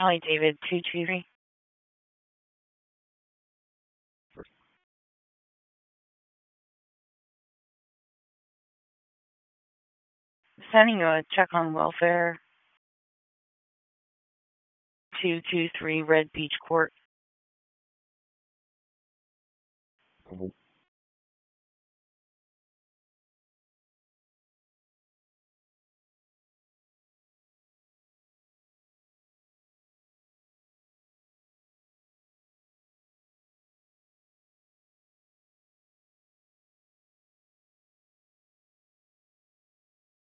Hi, David. 223. Sending you a check on welfare. 223 Red Beach Court.